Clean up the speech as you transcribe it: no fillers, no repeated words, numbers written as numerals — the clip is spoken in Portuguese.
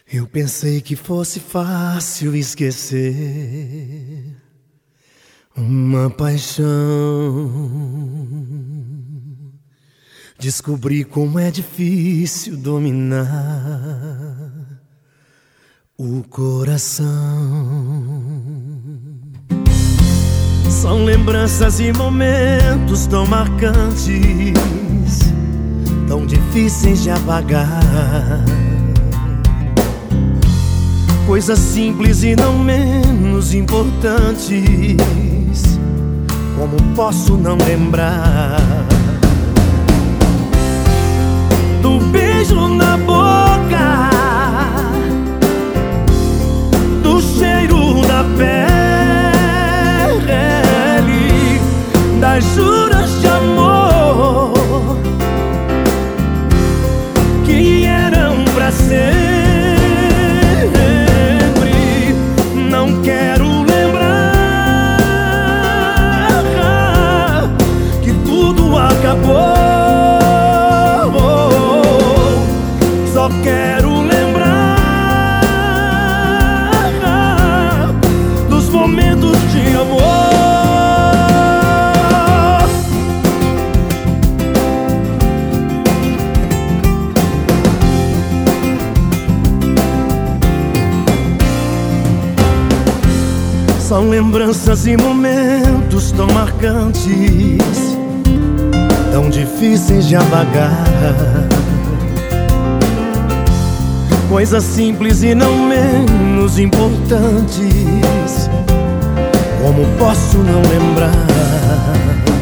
Eu pensei que fosse fácil esquecer uma paixão. Descobri como é difícil dominar o coração. São lembranças e momentos tão marcantes, tão difíceis de apagar. Coisas simples e não menos importantes, como posso não lembrar do beijo na boca, do cheiro da pele, das juras de amor que eram pra sempre. Não quero lembrar que tudo acabou. Só quero lembrar dos momentos de amor. São lembranças e momentos tão marcantes, tão difíceis de apagar. Coisas simples e não menos importantes, como posso não lembrar